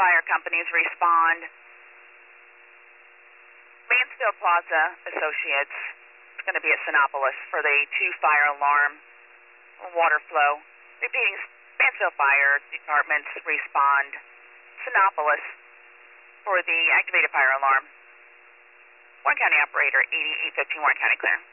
fire companies respond. Mansfield Plaza Associates, it's going to be at Sinopolis for the 2 fire alarm water flow. Repeating, Mansfield Fire Departments respond. Sinopolis for the activated fire alarm. Warren County Operator 8815, Warren County clear.